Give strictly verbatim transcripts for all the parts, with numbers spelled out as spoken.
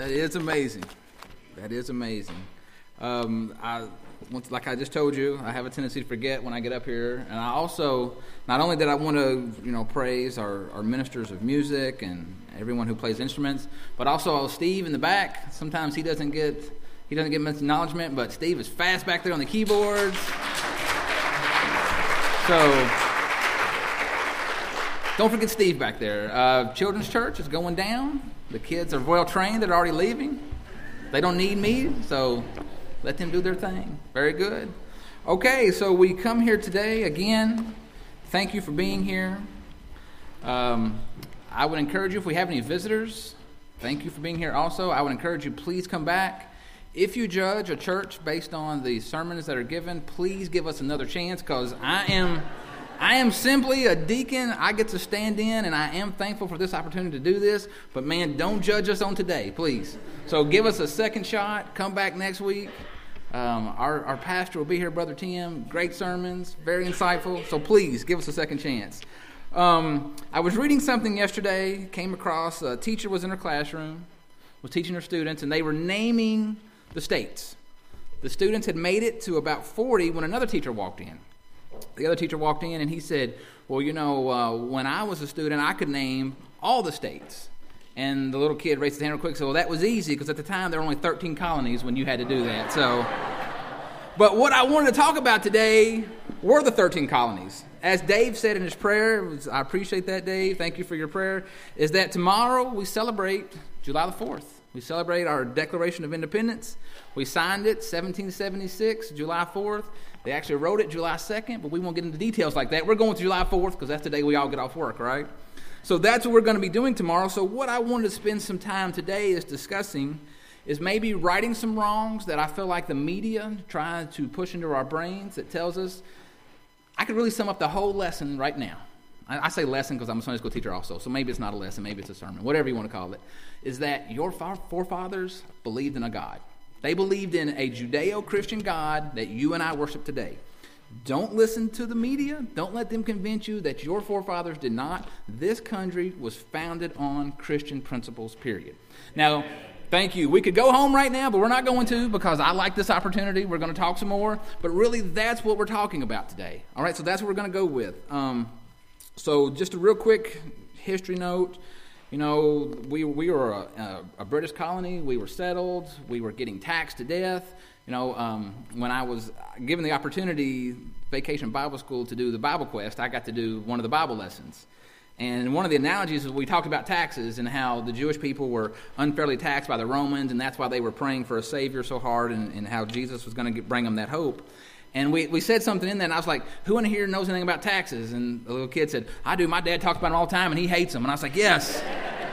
That is amazing. That is amazing. Um, I, like I just told you, I have a tendency to forget when I get up here. And I also, not only did I want to, you know, praise our, our ministers of music and everyone who plays instruments, but also Steve in the back. Sometimes he doesn't get he doesn't get much acknowledgement, but Steve is fast back there on the keyboards. So don't forget Steve back there. Uh, Children's Church is going down. The kids are well trained. They're already leaving. They don't need me, so let them do their thing. Very good. Okay, so we come here today again. Thank you for being here. Um, I would encourage you, if we have any visitors, thank you for being here also. I would encourage you, please come back. If you judge a church based on the sermons that are given, please give us another chance, because I am... I am simply a deacon. I get to stand in, and I am thankful for this opportunity to do this. But, man, don't judge us on today, please. So give us a second shot. Come back next week. Um, our, our pastor will be here, Brother Tim. Great sermons, very insightful. So please give us a second chance. Um, I was reading something yesterday, came across a teacher was in her classroom, was teaching her students, and they were naming the states. The students had made it to about forty when another teacher walked in. The other teacher walked in and he said, well, you know, uh, when I was a student, I could name all the states. And the little kid raised his hand real quick and said, well, that was easy because at the time there were only thirteen colonies when you had to do that. So, but what I wanted to talk about today were the thirteen colonies. As Dave said in his prayer, was, I appreciate that, Dave. Thank you for your prayer, is that tomorrow we celebrate July the fourth. We celebrate our Declaration of Independence. We signed it seventeen seventy-six, July fourth. They actually wrote it July second, but we won't get into details like that. We're going to July fourth because that's the day we all get off work, right? So that's what we're going to be doing tomorrow. So what I wanted to spend some time today is discussing is maybe righting some wrongs that I feel like the media trying to push into our brains that tells us. I could really sum up the whole lesson right now. I, I say lesson because I'm a Sunday school teacher also, so maybe it's not a lesson, maybe it's a sermon, whatever you want to call it, is that your forefathers believed in a God. They believed in a Judeo-Christian God that you and I worship today. Don't listen to the media. Don't let them convince you that your forefathers did not. This country was founded on Christian principles, period. Now, thank you. We could go home right now, but we're not going to because I like this opportunity. We're going to talk some more. But really, that's what we're talking about today. All right, so that's what we're going to go with. Um, so just a real quick history note. You know, we we were a, a, a British colony. We were settled. We were getting taxed to death. You know, um, when I was given the opportunity, Vacation Bible School, to do the Bible Quest, I got to do one of the Bible lessons. And one of the analogies is we talked about taxes and how the Jewish people were unfairly taxed by the Romans, and that's why they were praying for a Savior so hard, and, and how Jesus was going to bring them that hope. And we, we said something in there, and I was like, who in here knows anything about taxes? And the little kid said, I do. My dad talks about them all the time, and he hates them. And I was like, yes,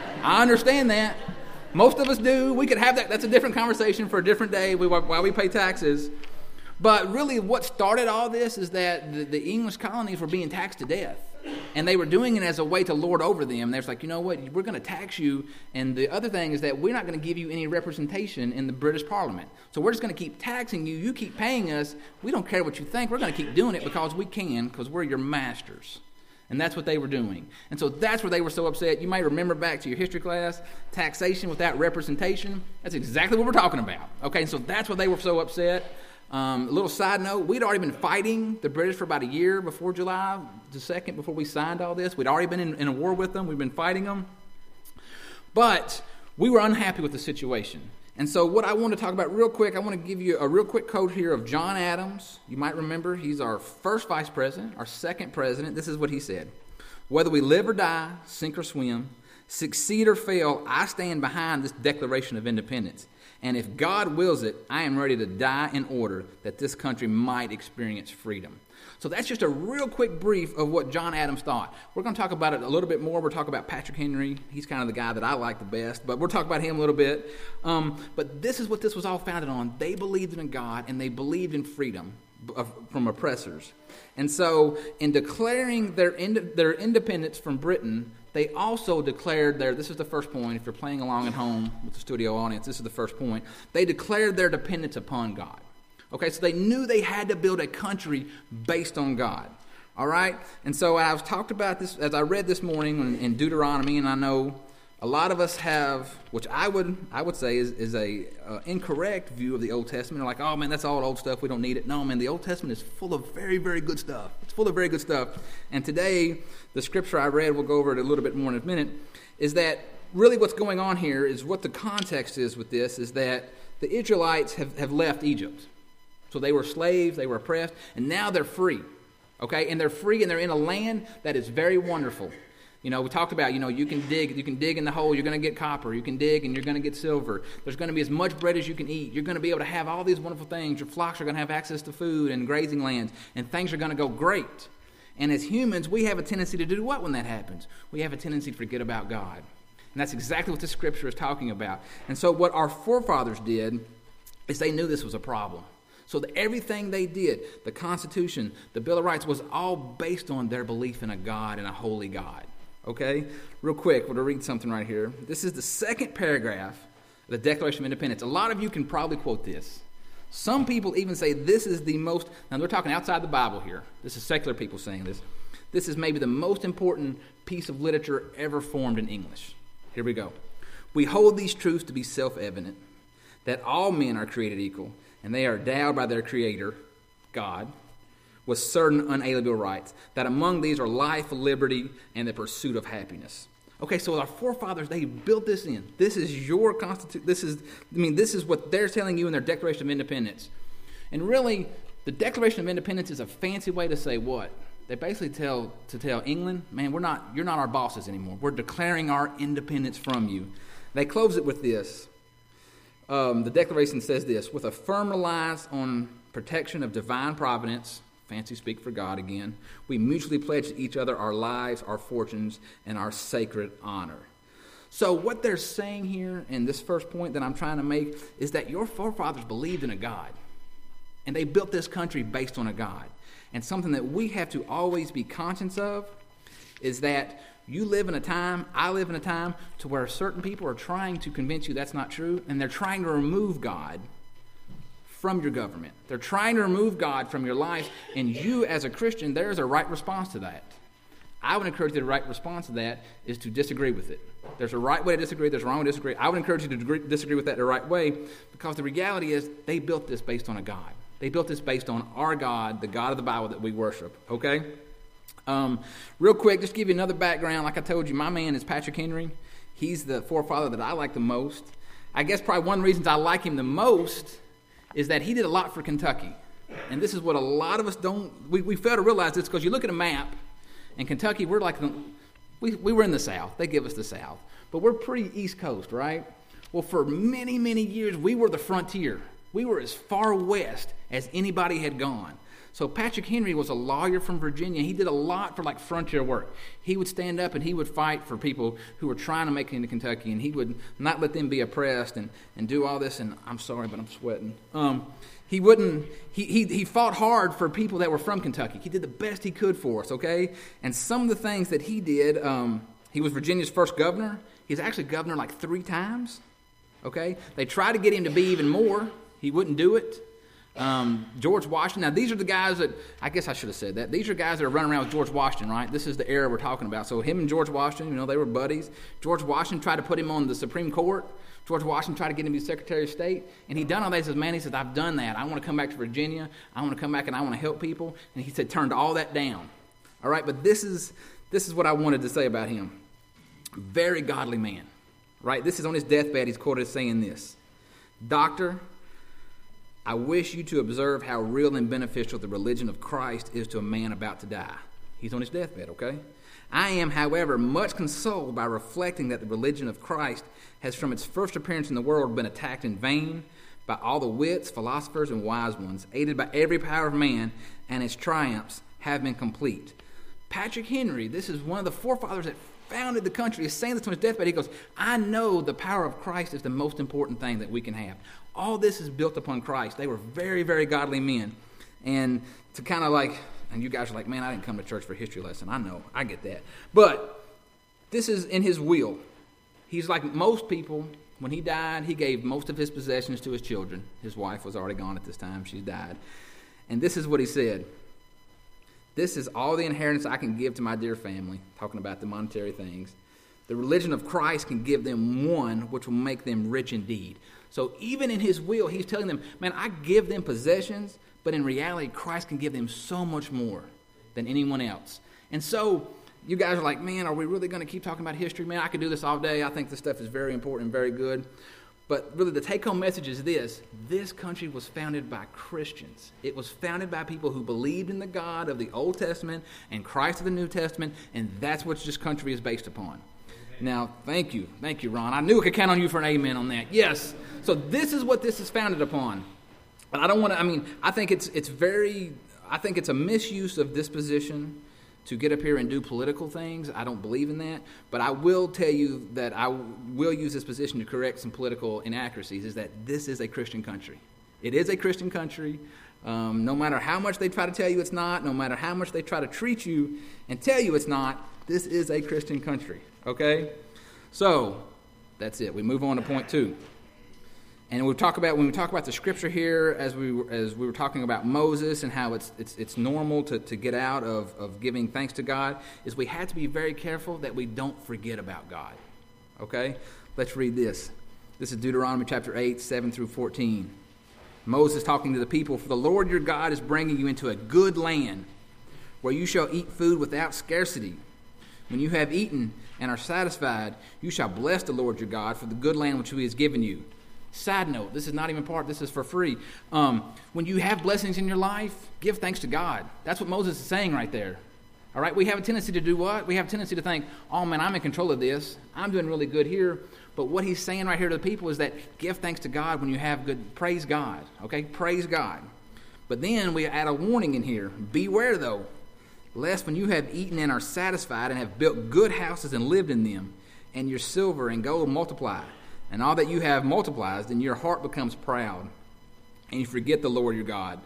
I understand that. Most of us do. We could have that. That's a different conversation for a different day while we pay taxes. But really what started all this is that the, the English colonies were being taxed to death. And they were doing it as a way to lord over them. They're like, you know what, we're going to tax you. And the other thing is that we're not going to give you any representation in the British Parliament. So we're just going to keep taxing you. You keep paying us. We don't care what you think. We're going to keep doing it because we can, because we're your masters. And that's what they were doing. And so that's where they were so upset. You might remember back to your history class, taxation without representation. That's exactly what we're talking about. Okay, so that's why they were so upset. Um, a little side note, we'd already been fighting the British for about a year before July the second, before we signed all this. We'd already been in, in a war with them. We've been fighting them. But we were unhappy with the situation. And so what I want to talk about real quick, I want to give you a real quick quote here of John Adams. You might remember he's our first vice president, our second president. This is what he said. Whether we live or die, sink or swim, succeed or fail, I stand behind this Declaration of Independence. And if God wills it, I am ready to die in order that this country might experience freedom. So that's just a real quick brief of what John Adams thought. We're going to talk about it a little bit more. We'll talk about Patrick Henry. He's kind of the guy that I like the best, but we'll talk about him a little bit. Um, but this is what this was all founded on. They believed in a God, and they believed in freedom from oppressors. And so in declaring their ind- their independence from Britain, they also declared their, this is the first point, if you're playing along at home with the studio audience, this is the first point. They declared their dependence upon God. Okay, so they knew they had to build a country based on God. All right? And so I've talked about this, as I read this morning in, in Deuteronomy, and I know a lot of us have, which I would I would say is, is a uh, incorrect view of the Old Testament. They're like, oh man, that's all old stuff. We don't need it. No, man, the Old Testament is full of very, very good stuff. It's full of very good stuff. And today, the scripture I read, we'll go over it a little bit more in a minute, is that really what's going on here is what the context is with this is that the Israelites have, have left Egypt. So they were slaves, they were oppressed, and now they're free. Okay, and they're free and they're in a land that is very wonderful. You know, we talked about, you know, you can dig, you can dig in the hole, you're going to get copper, you can dig and you're going to get silver. There's going to be as much bread as you can eat. You're going to be able to have all these wonderful things. Your flocks are going to have access to food and grazing lands, and things are going to go great. And as humans, we have a tendency to do what when that happens? We have a tendency to forget about God. And that's exactly what the scripture is talking about. And so what our forefathers did is they knew this was a problem. So that everything they did, the Constitution, the Bill of Rights, was all based on their belief in a God and a holy God. Okay? Real quick, we're going to read something right here. This is the second paragraph of the Declaration of Independence. A lot of you can probably quote this. Some people even say this is the most, now we're talking outside the Bible here. This is secular people saying this. This is maybe the most important piece of literature ever formed in English. Here we go. We hold these truths to be self-evident, that all men are created equal, and they are endowed by their Creator, God, with certain unalienable rights, that among these are life, liberty, and the pursuit of happiness. Okay, so our forefathers, they built this in. This is your constitution. This is, I mean, this is what they're telling you in their Declaration of Independence. And really, the Declaration of Independence is a fancy way to say what? They basically tell to tell England, man, we're not, you're not our bosses anymore. We're declaring our independence from you. They close it with this. Um, the Declaration says this: with a firm reliance on protection of divine providence, fancy speak for God again, we mutually pledge to each other our lives, our fortunes, and our sacred honor. So what they're saying here in this first point that I'm trying to make is that your forefathers believed in a God. And they built this country based on a God. And something that we have to always be conscious of is that you live in a time, I live in a time, to where certain people are trying to convince you that's not true, and they're trying to remove God from your government. They're trying to remove God from your life, and you as a Christian, there's a right response to that. I would encourage you the right response to that is to disagree with it. There's a right way to disagree, there's a wrong way to disagree. I would encourage you to disagree with that the right way, because the reality is they built this based on a God. They built this based on our God, the God of the Bible that we worship, okay? Um, real quick, just to give you another background. Like I told you, my man is Patrick Henry. He's the forefather that I like the most. I guess probably one of the reasons I like him the most is that he did a lot for Kentucky. And this is what a lot of us don't, we, we fail to realize this, because you look at a map, and Kentucky, we're like, we, we were in the South. They give us the South. But we're pretty East Coast, right? Well, for many, many years, we were the frontier. We were as far west as anybody had gone. So Patrick Henry was a lawyer from Virginia. He did a lot for like frontier work. He would stand up and he would fight for people who were trying to make it into Kentucky, and he would not let them be oppressed and, and do all this. And I'm sorry, but I'm sweating. Um, he wouldn't. He, he he fought hard for people that were from Kentucky. He did the best he could for us. Okay, and some of the things that he did. Um, he was Virginia's first governor. He was actually governor like three times. Okay, they tried to get him to be even more. He wouldn't do it. Um, George Washington. Now, these are the guys that, I guess I should have said that. These are guys that are running around with George Washington, right? This is the era we're talking about. So him and George Washington, you know, they were buddies. George Washington tried to put him on the Supreme Court. George Washington tried to get him to be Secretary of State. And he done all that. He says, man, he says, I've done that. I want to come back to Virginia. I want to come back and I want to help people. And he said, turned all that down. All right, but this is this is what I wanted to say about him. Very godly man, right? This is on his deathbed. He's quoted as saying this: Doctor, I wish you to observe how real and beneficial the religion of Christ is to a man about to die. He's on his deathbed, okay? I am, however, much consoled by reflecting that the religion of Christ has from its first appearance in the world been attacked in vain by all the wits, philosophers, and wise ones, aided by every power of man, and its triumphs have been complete. Patrick Henry, this is one of the forefathers that founded the country, is saying this on his deathbed. He goes, I know the power of Christ is the most important thing that we can have. All this is built upon Christ. They were very, very godly men. And to kind of like, and you guys are like, man, I didn't come to church for a history lesson. I know, I get that. But this is in his will. He's like most people. When he died, he gave most of his possessions to his children. His wife was already gone at this time. She died. And this is what he said: this is all the inheritance I can give to my dear family, talking about the monetary things. The religion of Christ can give them one which will make them rich indeed. So even in his will, he's telling them, man, I give them possessions, but in reality, Christ can give them so much more than anyone else. And so you guys are like, man, are we really going to keep talking about history? Man, I could do this all day. I think this stuff is very important and very good. But really the take-home message is this. This country was founded by Christians. It was founded by people who believed in the God of the Old Testament and Christ of the New Testament, and that's what this country is based upon. Now, thank you. Thank you, Ron. I knew I could count on you for an amen on that. Yes. So this is what this is founded upon. And I don't want to, I mean, I think it's it's very, I think it's a misuse of this position to get up here and do political things. I don't believe in that. But I will tell you that I will use this position to correct some political inaccuracies, is that this is a Christian country. It is a Christian country. Um, no matter how much they try to tell you it's not, no matter how much they try to treat you and tell you it's not, this is a Christian country. Okay? So, that's it. We move on to point two. And we talk about when we talk about the scripture here, as we were, as we were talking about Moses and how it's it's it's normal to, to get out of, of giving thanks to God, is we have to be very careful that we don't forget about God. Okay? Let's read this. This is Deuteronomy chapter eight, seven through fourteen. Moses talking to the people, "For the Lord your God is bringing you into a good land, where you shall eat food without scarcity. When you have eaten and are satisfied, you shall bless the Lord your God for the good land which he has given you." Side note, this is not even part, this is for free. Um, when you have blessings in your life, give thanks to God. That's what Moses is saying right there. All right, we have a tendency to do what? We have a tendency to think, oh man, I'm in control of this. I'm doing really good here. But what he's saying right here to the people is that give thanks to God when you have good, praise God. Okay, praise God. But then we add a warning in here. Beware though, lest when you have eaten and are satisfied and have built good houses and lived in them, and your silver and gold multiply, and all that you have multiplies, then your heart becomes proud, and you forget the Lord your God.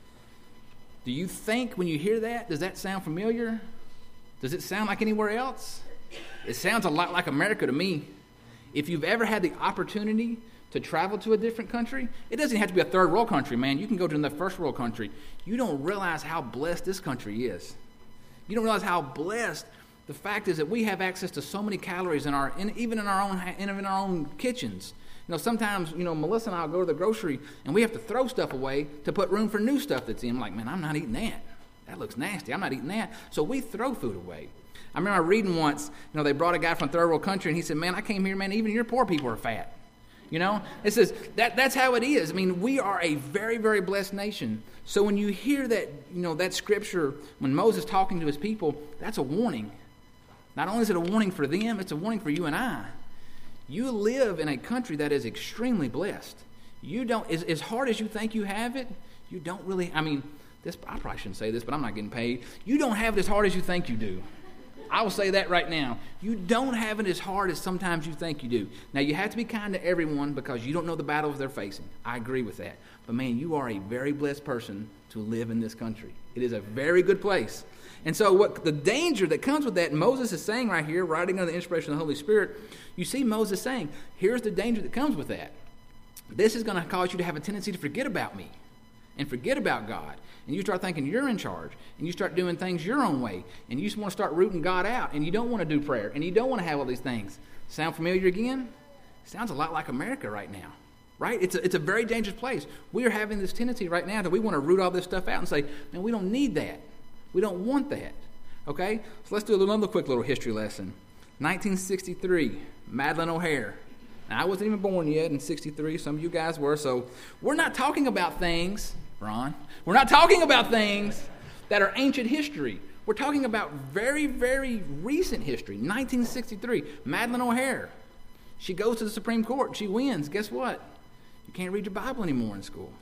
Do you think when you hear that, does that sound familiar? Does it sound like anywhere else? It sounds a lot like America to me. If you've ever had the opportunity to travel to a different country, it doesn't have to be a third world country, man. You can go to another first world country. You don't realize how blessed this country is. You don't realize how blessed. The fact is that we have access to so many calories in our, in, even in our own, in our own kitchens. You know, sometimes, you know, Melissa and I'll go to the grocery and we have to throw stuff away to put room for new stuff that's in. I'm like, man, I'm not eating that. That looks nasty. I'm not eating that. So we throw food away. I remember reading once, you know, they brought a guy from a third world country and he said, man, I came here, man, even your poor people are fat. You know, it says that that's how it is. I mean, we are a very, very blessed nation. So when you hear that, you know, that scripture, when Moses talking to his people, that's a warning. Not only is it a warning for them, it's a warning for you and I. You live in a country that is extremely blessed. You don't, as, as hard as you think you have it, you don't really, I mean, this, I probably shouldn't say this, but I'm not getting paid. You don't have it as hard as you think you do. I will say that right now. You don't have it as hard as sometimes you think you do. Now, you have to be kind to everyone because you don't know the battles they're facing. I agree with that. But, man, you are a very blessed person to live in this country. It is a very good place. And so what the danger that comes with that, Moses is saying right here, writing under the inspiration of the Holy Spirit, you see Moses saying, here's the danger that comes with that. This is going to cause you to have a tendency to forget about me and forget about God. And you start thinking you're in charge, and you start doing things your own way, and you just want to start rooting God out, and you don't want to do prayer, and you don't want to have all these things. Sound familiar again? Sounds a lot like America right now, right? It's a, it's a very dangerous place. We are having this tendency right now that we want to root all this stuff out and say, man, we don't need that. We don't want that, okay? So let's do another quick little history lesson. nineteen sixty-three, Madeleine O'Hare. Now, I wasn't even born yet in sixty-three. Some of you guys were, so we're not talking about things, Ron. We're not talking about things that are ancient history. We're talking about very, very recent history. nineteen sixty-three, Madeleine O'Hare. She goes to the Supreme Court. She wins. Guess what? You can't read your Bible anymore in school.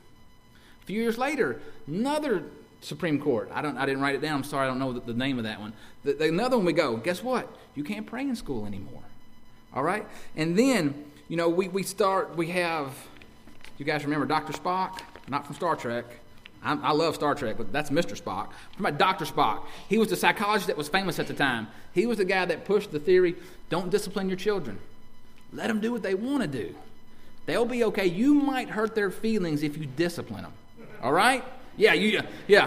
A few years later, another Supreme Court. I don't. I didn't write it down. I'm sorry. I don't know the, the name of that one. The, the, another one we go. Guess what? You can't pray in school anymore. All right. And then, you know, we, we start. We have. You guys remember Doctor Spock? Not from Star Trek. I, I love Star Trek, but that's Mister Spock. I'm about Doctor Spock. He was the psychologist that was famous at the time. He was the guy that pushed the theory: don't discipline your children. Let them do what they want to do. They'll be okay. You might hurt their feelings if you discipline them. All right. Yeah, you, yeah.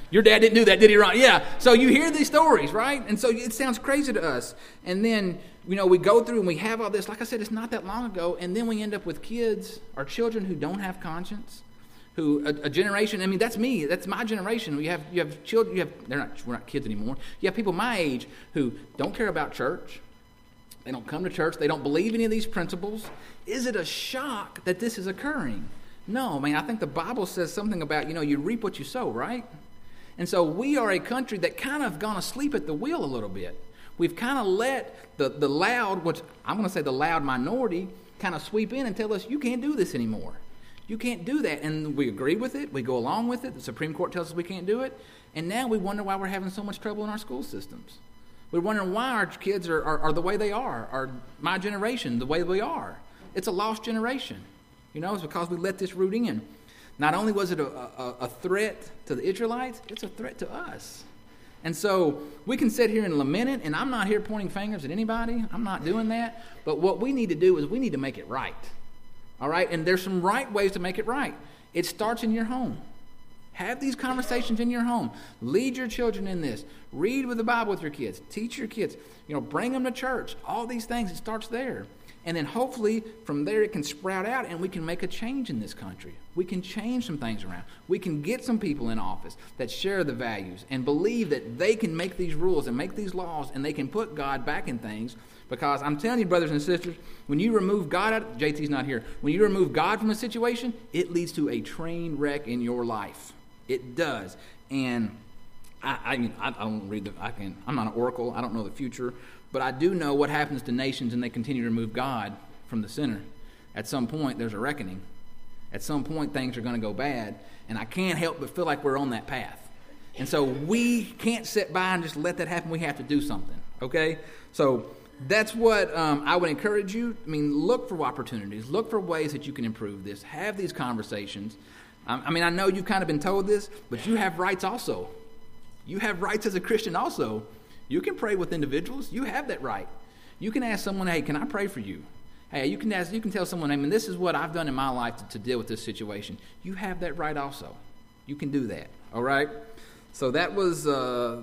Your dad didn't do that, did he, Ron? Yeah. So you hear these stories, right? And so it sounds crazy to us. And then, you know, we go through and we have all this. Like I said, it's not that long ago. And then we end up with kids or children who don't have conscience, who a, a generation. I mean, that's me. That's my generation. You have you have children. You have they're not we're not kids anymore. You have people my age who don't care about church. They don't come to church. They don't believe any of these principles. Is it a shock that this is occurring? No. I mean, I think the Bible says something about, you know, you reap what you sow, right? And so we are a country that kind of gone asleep at the wheel a little bit. We've kind of let the, the loud, which I'm going to say the loud minority, kind of sweep in and tell us, you can't do this anymore. You can't do that. And we agree with it. We go along with it. The Supreme Court tells us we can't do it. And now we wonder why we're having so much trouble in our school systems. We're wondering why our kids are, are, are the way they are, or my generation, the way we are. It's a lost generation. You know, it's because we let this root in. Not only was it a, a, a threat to the Israelites, it's a threat to us. And so we can sit here and lament it, and I'm not here pointing fingers at anybody. I'm not doing that. But what we need to do is we need to make it right. All right? And there's some right ways to make it right. It starts in your home. Have these conversations in your home. Lead your children in this. Read with the Bible with your kids. Teach your kids. You know, bring them to church. All these things, it starts there. And then hopefully from there it can sprout out and we can make a change in this country. We can change some things around. We can get some people in office that share the values and believe that they can make these rules and make these laws and they can put God back in things. Because I'm telling you, brothers and sisters, when you remove God out, J T's not here, when you remove God from a situation, it leads to a train wreck in your life. It does. And I, I mean, I, I don't read the, I can, I'm not an oracle. I don't know the future. But I do know what happens to nations and they continue to remove God from the center. At some point, there's a reckoning. At some point, things are going to go bad. And I can't help but feel like we're on that path. And so we can't sit by and just let that happen. We have to do something. Okay? So that's what um, I would encourage you. I mean, look for opportunities. Look for ways that you can improve this. Have these conversations. Um, I mean, I know you've kind of been told this, but you have rights also. You have rights as a Christian also. You can pray with individuals. You have that right. You can ask someone, hey, can I pray for you? Hey, you can ask, you can tell someone, I mean, this is what I've done in my life to, to deal with this situation. You have that right also. You can do that. All right? So that was, uh,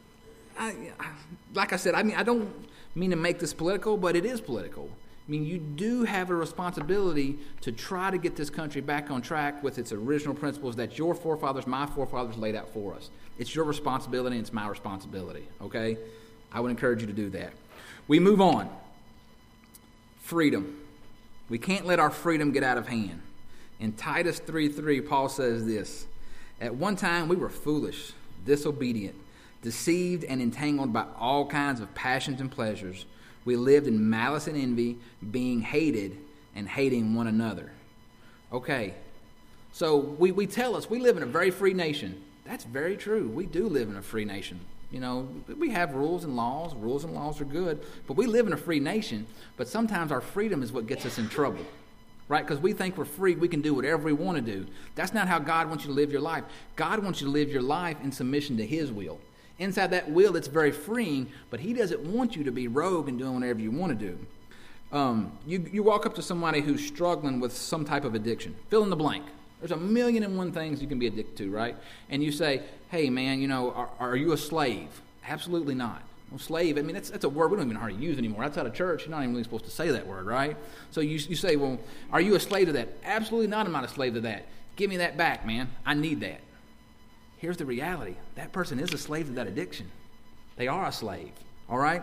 I, like I said, I mean, I don't mean to make this political, but it is political. I mean, you do have a responsibility to try to get this country back on track with its original principles that your forefathers, my forefathers laid out for us. It's your responsibility and it's my responsibility, okay? I would encourage you to do that. We move on. Freedom. We can't let our freedom get out of hand. In Titus three three, Paul says this, at one time we were foolish, disobedient, deceived and entangled by all kinds of passions and pleasures. We lived in malice and envy, being hated and hating one another. Okay, so we, we tell us we live in a very free nation. That's very true. We do live in a free nation. You know, we have rules and laws. Rules and laws are good, but we live in a free nation. But sometimes our freedom is what gets us in trouble, right? Because we think we're free. We can do whatever we want to do. That's not how God wants you to live your life. God wants you to live your life in submission to His will. Inside that will, it's very freeing, but He doesn't want you to be rogue and doing whatever you want to do. Um, you, you walk up to somebody who's struggling with some type of addiction. Fill in the blank. There's a million and one things you can be addicted to, right? And you say, hey, man, you know, are, are you a slave? Absolutely not. Well, slave, I mean, that's, that's a word we don't even hardly use anymore. Outside of church, you're not even really supposed to say that word, right? So you, you say, well, are you a slave to that? Absolutely not. I'm not a slave to that. Give me that back, man. I need that. Here's the reality. That person is a slave to that addiction. They are a slave, all right?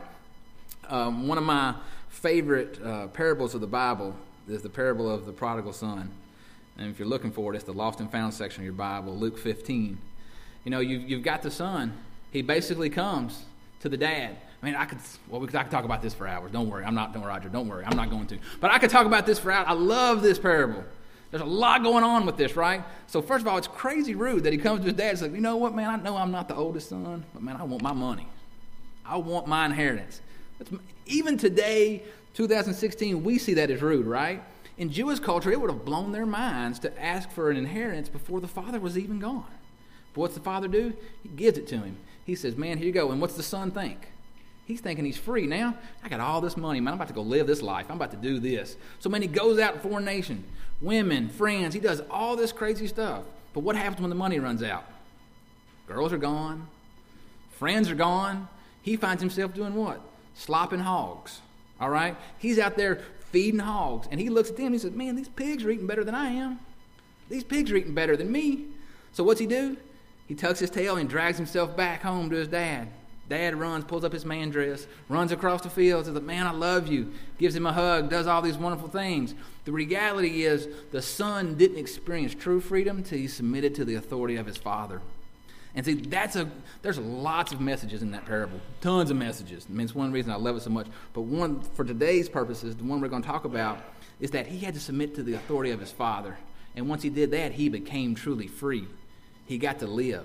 Um, one of my favorite uh, parables of the Bible is the parable of the prodigal son. And if you're looking for it, it's the lost and found section of your Bible, Luke fifteen. You know, you've, you've got the son. He basically comes to the dad. I mean, I could, well, I could talk about this for hours. Don't worry. I'm not, don't, Roger, don't worry. I'm not going to. But I could talk about this for hours. I love this parable. There's a lot going on with this, right? So first of all, it's crazy rude that he comes to his dad and says, you know what, man, I know I'm not the oldest son, but man, I want my money. I want my inheritance. That's, even today, two thousand sixteen, we see that as rude, right? In Jewish culture, it would have blown their minds to ask for an inheritance before the father was even gone. But what's the father do? He gives it to him. He says, man, here you go. And what's the son think? He's thinking he's free now. I got all this money, man. I'm about to go live this life. I'm about to do this. So, man, he goes out in foreign nation. Women, friends, he does all this crazy stuff. But what happens when the money runs out? Girls are gone. Friends are gone. He finds himself doing what? Slopping hogs. All right? He's out there feeding hogs. And he looks at them and he says, man, these pigs are eating better than I am. These pigs are eating better than me. So what's he do? He tucks his tail and drags himself back home to his dad. Dad runs, pulls up his man dress, runs across the field, says, man, I love you, gives him a hug, does all these wonderful things. The reality is the son didn't experience true freedom till he submitted to the authority of his father. And see, that's a there's lots of messages in that parable, tons of messages. I mean, it's one reason I love it so much. But one, for today's purposes, the one we're going to talk about is that he had to submit to the authority of his father. And once he did that, he became truly free. He got to live.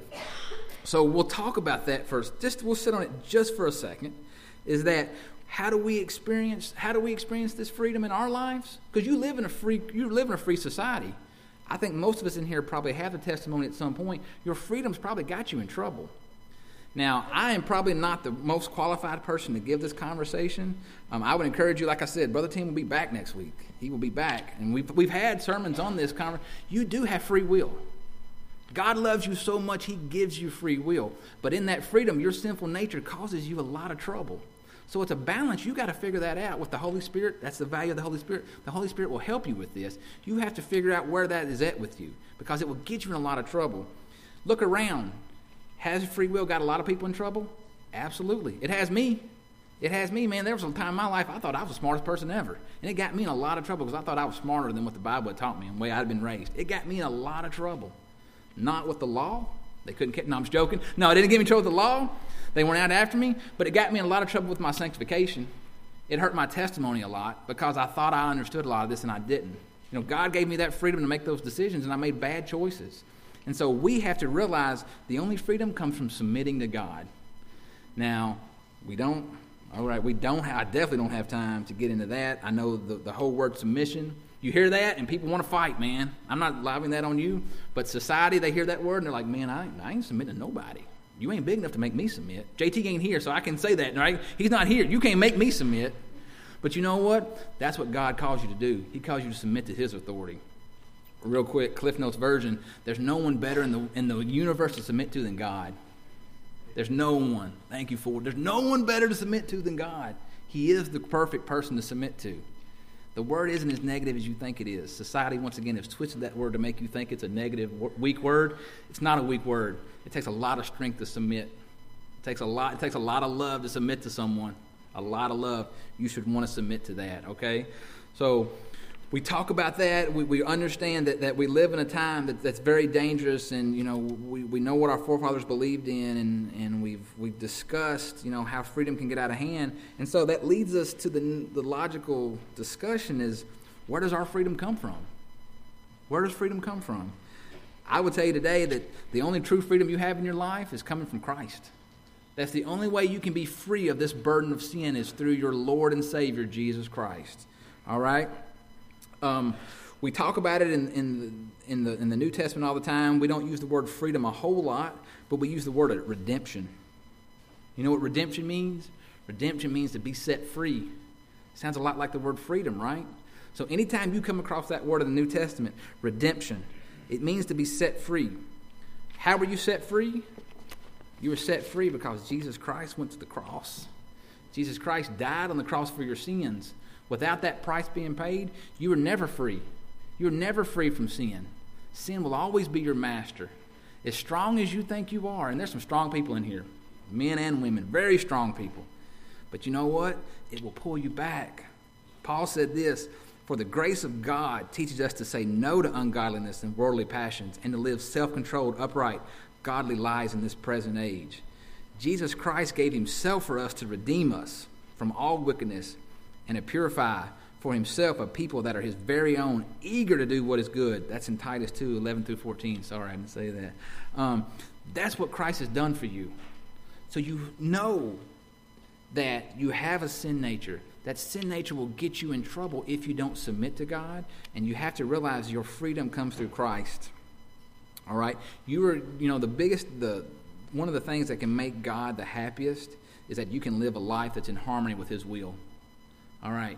So we'll talk about that first. Just we'll sit on it just for a second. Is that how do we experience how do we experience this freedom in our lives? Because you live in a free you live in a free society. I think most of us in here probably have a testimony at some point. Your freedom's probably got you in trouble. Now, I am probably not the most qualified person to give this conversation. Um, I would encourage you, like I said, Brother Tim will be back next week. He will be back. And we've, we've had sermons on this conversation. You do have free will. God loves you so much, he gives you free will. But in that freedom, your sinful nature causes you a lot of trouble. So it's a balance. You got to figure that out with the Holy Spirit. That's the value of the Holy Spirit. The Holy Spirit will help you with this. You have to figure out where that is at with you because it will get you in a lot of trouble. Look around. Has free will got a lot of people in trouble? Absolutely. It has me. It has me, man. There was a time in my life I thought I was the smartest person ever. And it got me in a lot of trouble because I thought I was smarter than what the Bible had taught me and the way I'd been raised. It got me in a lot of trouble. Not with the law. They couldn't catch. No, I'm just joking. No, it didn't get me in trouble with the law. They weren't out after me. But it got me in a lot of trouble with my sanctification. It hurt my testimony a lot because I thought I understood a lot of this and I didn't. You know, God gave me that freedom to make those decisions and I made bad choices. And so we have to realize the only freedom comes from submitting to God. Now, we don't, all right, we don't, have, I definitely don't have time to get into that. I know the, the whole word submission. You hear that and people want to fight, man. I'm not lobbing that on you. But society, they hear that word and they're like, man, I, I ain't submitting to nobody. You ain't big enough to make me submit. J T ain't here, so I can say that, right? He's not here. You can't make me submit. But you know what? That's what God calls you to do. He calls you to submit to his authority. Real quick, Cliff Notes version, there's no one better in the in the universe to submit to than God. There's no one. Thank you for it. There's no one better to submit to than God. He is the perfect person to submit to. The word isn't as negative as you think it is. Society, once again, has twisted that word to make you think it's a negative, weak word. It's not a weak word. It takes a lot of strength to submit. It takes a lot. It takes a lot of love to submit to someone. A lot of love. You should want to submit to that. Okay, so we talk about that. We, we understand that, that we live in a time that, that's very dangerous, and you know we, we know what our forefathers believed in, and, and we've we've discussed you know how freedom can get out of hand, and so that leads us to the the logical discussion is where does our freedom come from? Where does freedom come from? I would tell you today that the only true freedom you have in your life is coming from Christ. That's the only way you can be free of this burden of sin is through your Lord and Savior Jesus Christ. All right. Um, we talk about it in, in, the, in, the, in the New Testament all the time. We don't use the word freedom a whole lot, but we use the word redemption. You know what redemption means? Redemption means to be set free. Sounds a lot like the word freedom, right? So anytime you come across that word in the New Testament, redemption, it means to be set free. How were you set free? You were set free because Jesus Christ went to the cross. Jesus Christ died on the cross for your sins. Without that price being paid, you were never free. You were never free from sin. Sin will always be your master. As strong as you think you are, and there's some strong people in here, men and women, very strong people. But you know what? It will pull you back. Paul said this, for the grace of God teaches us to say no to ungodliness and worldly passions and to live self-controlled, upright, godly lives in this present age. Jesus Christ gave himself for us to redeem us from all wickedness and to purify for himself a people that are his very own, eager to do what is good. That's in Titus two, eleven through fourteen. Sorry, I didn't say that. Um, that's what Christ has done for you. So you know that you have a sin nature. That sin nature will get you in trouble if you don't submit to God. And you have to realize your freedom comes through Christ. All right? You are, you know, the biggest, the one of the things that can make God the happiest is that you can live a life that's in harmony with his will. All right.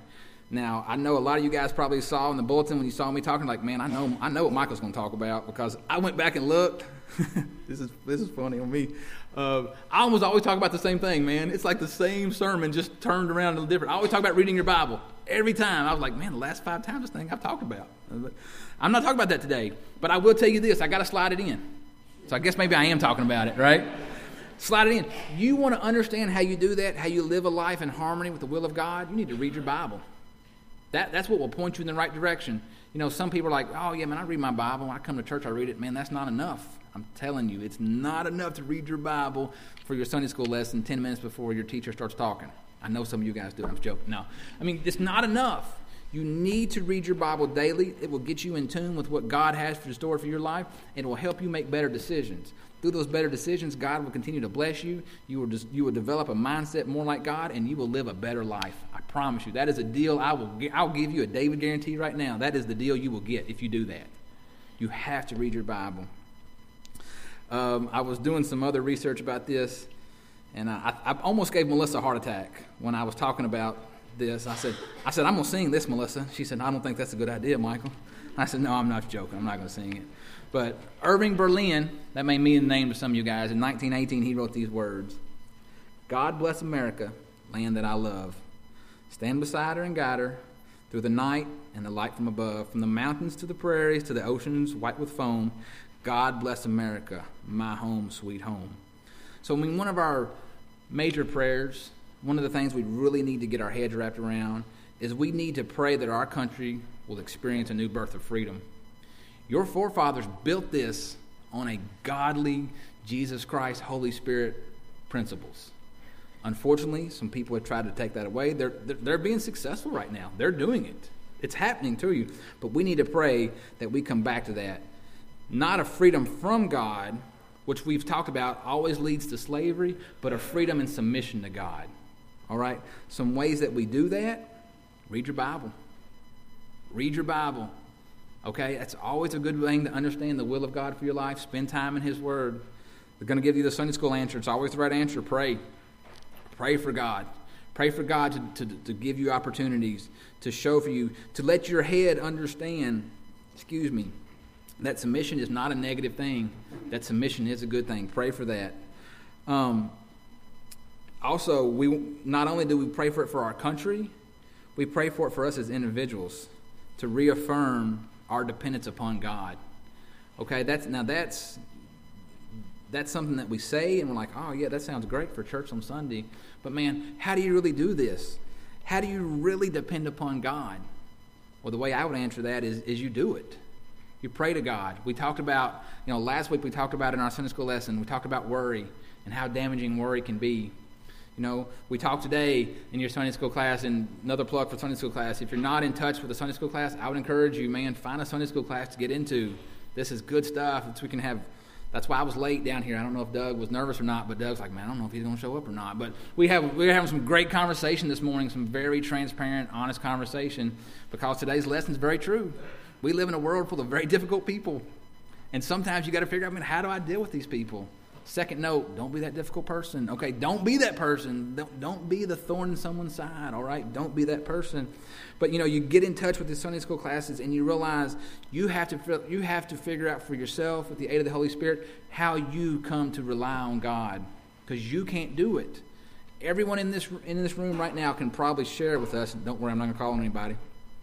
Now, I know a lot of you guys probably saw in the bulletin when you saw me talking, like, man, I know I know what Michael's going to talk about, because I went back and looked. this is this is funny on me. Uh, I almost always talk about the same thing, man. It's like the same sermon, just turned around a little different. I always talk about reading your Bible. Every time. I was like, man, the last five times this thing I've talked about. I'm not talking about that today, but I will tell you this. I got to slide it in. So I guess maybe I am talking about it, right? Slide it in. You want to understand how you do that, how you live a life in harmony with the will of God? You need to read your Bible. That, that's what will point you in the right direction. You know, some people are like, oh, yeah, man, I read my Bible. When I come to church, I read it. Man, that's not enough. I'm telling you, it's not enough to read your Bible for your Sunday school lesson ten minutes before your teacher starts talking. I know some of you guys do it. I'm joking. No. I mean, it's not enough. You need to read your Bible daily. It will get you in tune with what God has in store for your life. It will help you make better decisions. Through those better decisions, God will continue to bless you. You will just, you will develop a mindset more like God, and you will live a better life. I promise you. That is a deal I will I'll give you a David guarantee right now. That is the deal you will get if you do that. You have to read your Bible. Um, I was doing some other research about this, and I, I almost gave Melissa a heart attack when I was talking about this. I said, I said, I'm going to sing this, Melissa. She said, I don't think that's a good idea, Michael. I said, no, I'm not joking. I'm not going to sing it. But Irving Berlin, that may mean a name to some of you guys, in nineteen eighteen he wrote these words: God bless America, land that I love. Stand beside her and guide her through the night and the light from above, from the mountains to the prairies to the oceans white with foam. God bless America, my home, sweet home. So I mean, one of our major prayers, one of the things we really need to get our heads wrapped around, is we need to pray that our country will experience a new birth of freedom. Your forefathers built this on a godly, Jesus Christ, Holy Spirit principles. Unfortunately, some people have tried to take that away. They're, they're, they're being successful right now. They're doing it. It's happening to you. But we need to pray that we come back to that. Not a freedom from God, which we've talked about always leads to slavery, but a freedom and submission to God. All right? Some ways that we do that: read your Bible. Read your Bible. Okay? That's always a good thing to understand the will of God for your life. Spend time in His Word. They're going to give you the Sunday school answer. It's always the right answer. Pray. Pray for God. Pray for God to, to, to give you opportunities, to show for you, to let your head understand, excuse me, that submission is not a negative thing. That submission is a good thing. Pray for that. Um, also, we not only do we pray for it for our country, we pray for it for us as individuals, to reaffirm our dependence upon God. Okay, that's now that's that's something that we say and we're like, oh yeah, that sounds great for church on Sunday. But man, how do you really do this? How do you really depend upon God? Well, the way I would answer that is, is you do it. You pray to God. We talked about, you know, last week we talked about in our Sunday school lesson, we talked about worry and how damaging worry can be. You know, we talked today in your Sunday school class, and another plug for Sunday school class. If you're not in touch with the Sunday school class, I would encourage you, man, find a Sunday school class to get into. This is good stuff. It's, we can have. That's why I was late down here. I don't know if Doug was nervous or not, but Doug's like, man, I don't know if he's going to show up or not. But we have we're having some great conversation this morning, some very transparent, honest conversation, because today's lesson is very true. We live in a world full of very difficult people, and sometimes you got to figure out, I mean, how do I deal with these people? Second note, don't be that difficult person. Okay, don't be that person. Don't, don't be the thorn in someone's side, all right? Don't be that person. But, you know, you get in touch with the Sunday school classes and you realize you have to you have to figure out for yourself, with the aid of the Holy Spirit, how you come to rely on God, because you can't do it. Everyone in this in this room right now can probably share with us, don't worry, I'm not going to call on anybody.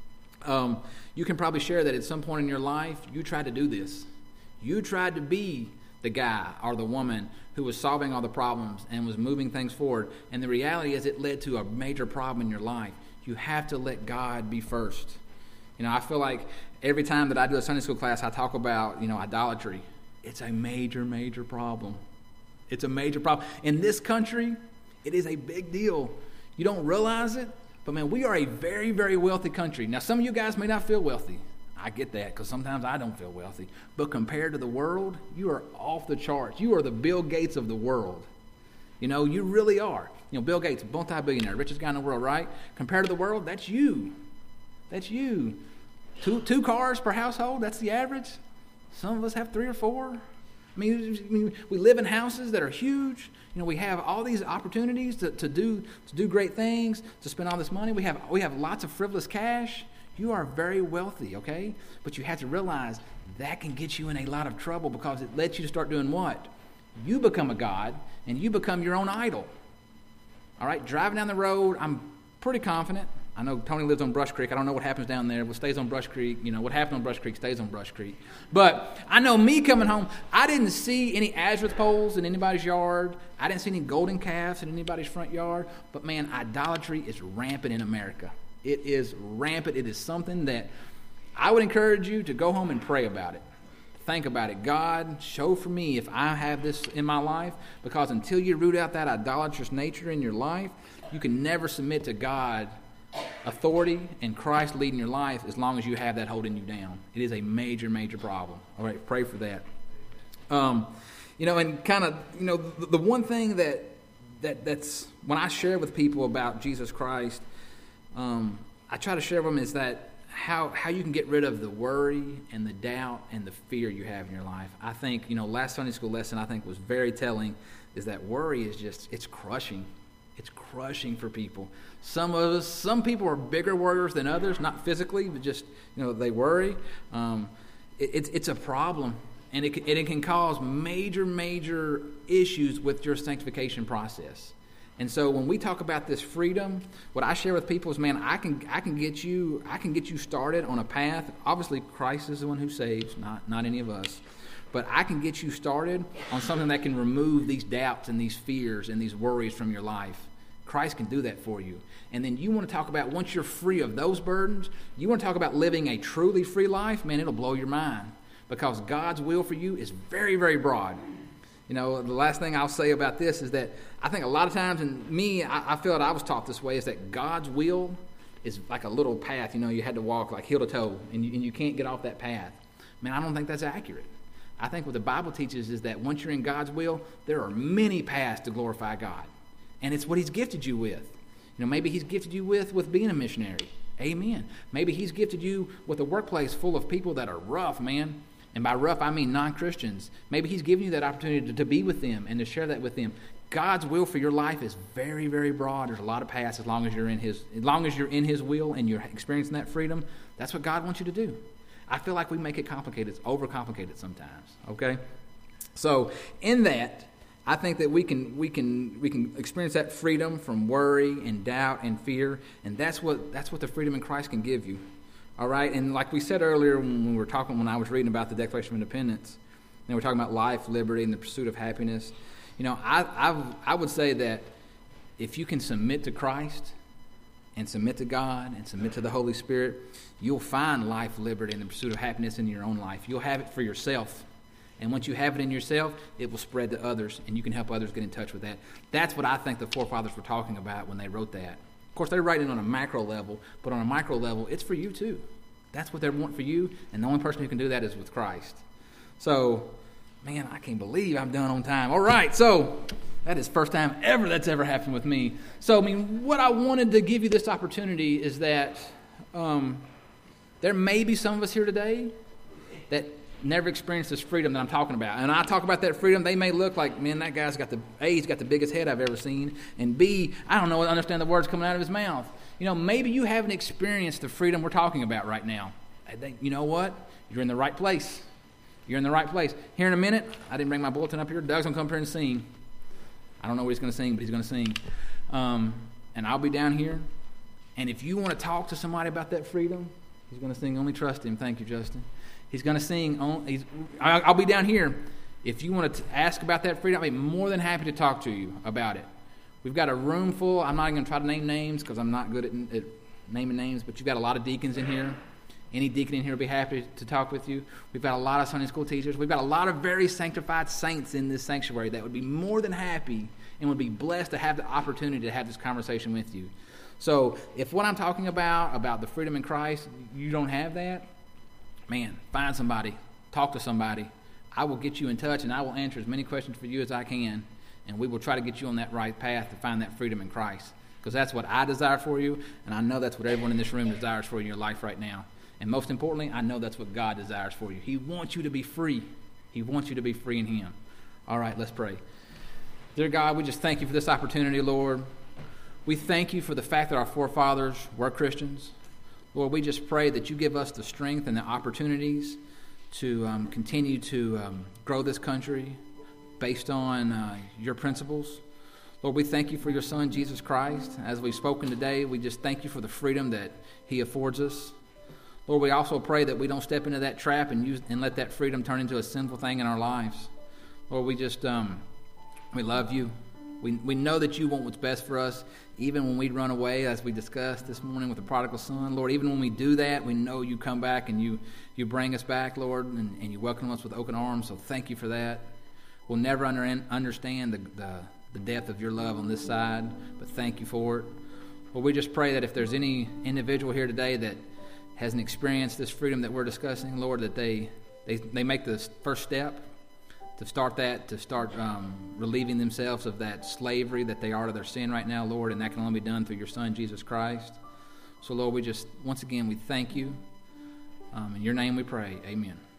Um, you can probably share that at some point in your life, you tried to do this. You tried to be the guy or the woman who was solving all the problems and was moving things forward. And the reality is it led to a major problem in your life. You have to let God be first. You know, I feel like every time that I do a Sunday school class, I talk about, you know, idolatry. It's a major, major problem. It's a major problem. In this country, it is a big deal. You don't realize it, but man, we are a very, very wealthy country. Now, some of you guys may not feel wealthy. I get that, because sometimes I don't feel wealthy. But compared to the world, you are off the charts. You are the Bill Gates of the world. You know, you really are. You know, Bill Gates, multi-billionaire, richest guy in the world, right? Compared to the world, that's you. That's you. Two two cars per household, that's the average. Some of us have three or four. I mean, we live in houses that are huge. You know, we have all these opportunities to, to do to do great things, to spend all this money. We have we have lots of frivolous cash. You are very wealthy, okay? But you have to realize that can get you in a lot of trouble because it lets you to start doing what? You become a god, and you become your own idol. All right, driving down the road, I'm pretty confident. I know Tony lives on Brush Creek. I don't know what happens down there. What stays on Brush Creek, you know, what happened on Brush Creek stays on Brush Creek. But I know me coming home, I didn't see any Azareth poles in anybody's yard. I didn't see any golden calves in anybody's front yard. But, man, idolatry is rampant in America. It is rampant. It is something that I would encourage you to go home and pray about it. Think about it. God, show for me if I have this in my life, because until you root out that idolatrous nature in your life, you can never submit to God authority and Christ leading your life as long as you have that holding you down. It is a major, major problem. All right, pray for that. Um, you know, and kind of, you know, the, the one thing that that that's when I share with people about Jesus Christ, um, I try to share with them is that how how you can get rid of the worry and the doubt and the fear you have in your life. I think, you know, last Sunday school lesson I think was very telling, is that worry is just, it's crushing. It's crushing for people. Some of us, some people are bigger worriers than others, not physically, but just, you know, they worry. Um, it, it's it's a problem, and it, and it can cause major, major issues with your sanctification process. And so when we talk about this freedom, what I share with people is, man, I can I can get you I can get you started on a path. Obviously, Christ is the one who saves, not not any of us. But I can get you started on something that can remove these doubts and these fears and these worries from your life. Christ can do that for you. And then you want to talk about, once you're free of those burdens, you want to talk about living a truly free life, man, it'll blow your mind. Because God's will for you is very, very broad. You know, the last thing I'll say about this is that I think a lot of times, and me, I, I feel that I was taught this way, is that God's will is like a little path. You know, you had to walk like heel to toe, and you, and you can't get off that path. Man, I don't think that's accurate. I think what the Bible teaches is that once you're in God's will, there are many paths to glorify God. And it's what He's gifted you with. You know, maybe He's gifted you with with being a missionary. Amen. Maybe He's gifted you with a workplace full of people that are rough, man. And by rough, I mean non-Christians. Maybe He's given you that opportunity to, to be with them and to share that with them. God's will for your life is very, very broad. There's a lot of paths as long as you're in His, as long as you're in His will and you're experiencing that freedom. That's what God wants you to do. I feel like we make it complicated. It's overcomplicated sometimes. Okay? So in that, I think that we can we can we can experience that freedom from worry and doubt and fear, and that's what that's what the freedom in Christ can give you. All right, and like we said earlier when we were talking, when I was reading about the Declaration of Independence, and we're talking about life, liberty, and the pursuit of happiness. You know, I I I would say that if you can submit to Christ and submit to God and submit to the Holy Spirit, you'll find life, liberty, and the pursuit of happiness in your own life. You'll have it for yourself. And once you have it in yourself, it will spread to others, and you can help others get in touch with that. That's what I think the forefathers were talking about when they wrote that. Of course, they're writing on a macro level, but on a micro level, it's for you too. That's what they want for you, and the only person who can do that is with Christ. So, man, I can't believe I'm done on time. All right, so that is the first time ever that's ever happened with me. So, I mean, what I wanted to give you this opportunity is that um, there may be some of us here today that never experienced this freedom that I'm talking about. And I talk about that freedom, they may look like, man, that guy's got the, A, he's got the biggest head I've ever seen, and B, I don't know, understand the words coming out of his mouth. You know, maybe you haven't experienced the freedom we're talking about right now. I think, you know what? You're in the right place. You're in the right place. Here in a minute, I didn't bring my bulletin up here. Doug's going to come up here and sing. I don't know what he's going to sing, but he's going to sing. Um, and I'll be down here. And if you want to talk to somebody about that freedom, he's going to sing Only Trust Him. Thank you, Justin. He's going to sing. On, he's, I'll be down here. If you want to ask about that freedom, I'll be more than happy to talk to you about it. We've got a room full. I'm not even going to try to name names because I'm not good at, at naming names, but you've got a lot of deacons in here. Any deacon in here will be happy to talk with you. We've got a lot of Sunday school teachers. We've got a lot of very sanctified saints in this sanctuary that would be more than happy and would be blessed to have the opportunity to have this conversation with you. So if what I'm talking about, about the freedom in Christ, you don't have that, man, find somebody, talk to somebody. I will get you in touch, and I will answer as many questions for you as I can, and we will try to get you on that right path to find that freedom in Christ, because that's what I desire for you, and I know that's what everyone in this room desires for you in your life right now. And most importantly, I know that's what God desires for you. He wants you to be free. He wants you to be free in him. All right, let's pray. Dear God, we just thank you for this opportunity, Lord. We thank you for the fact that our forefathers were Christians. Lord, we just pray that you give us the strength and the opportunities to um, continue to um, grow this country based on uh, your principles. Lord, we thank you for your Son, Jesus Christ. As we've spoken today, we just thank you for the freedom that he affords us. Lord, we also pray that we don't step into that trap and use and let that freedom turn into a sinful thing in our lives. Lord, we just, um, we love you. We we know that you want what's best for us, even when we run away, as we discussed this morning with the prodigal son. Lord, even when we do that, we know you come back and you, you bring us back, Lord, and, and you welcome us with open arms, so thank you for that. We'll never under, understand the, the, the depth of your love on this side, but thank you for it. Lord, we just pray that if there's any individual here today that hasn't experienced this freedom that we're discussing, Lord, that they, they, they make the first step to start that, to start um, relieving themselves of that slavery that they are to their sin right now, Lord, and that can only be done through your Son, Jesus Christ. So, Lord, we just, once again, we thank you. Um, in your name we pray. Amen.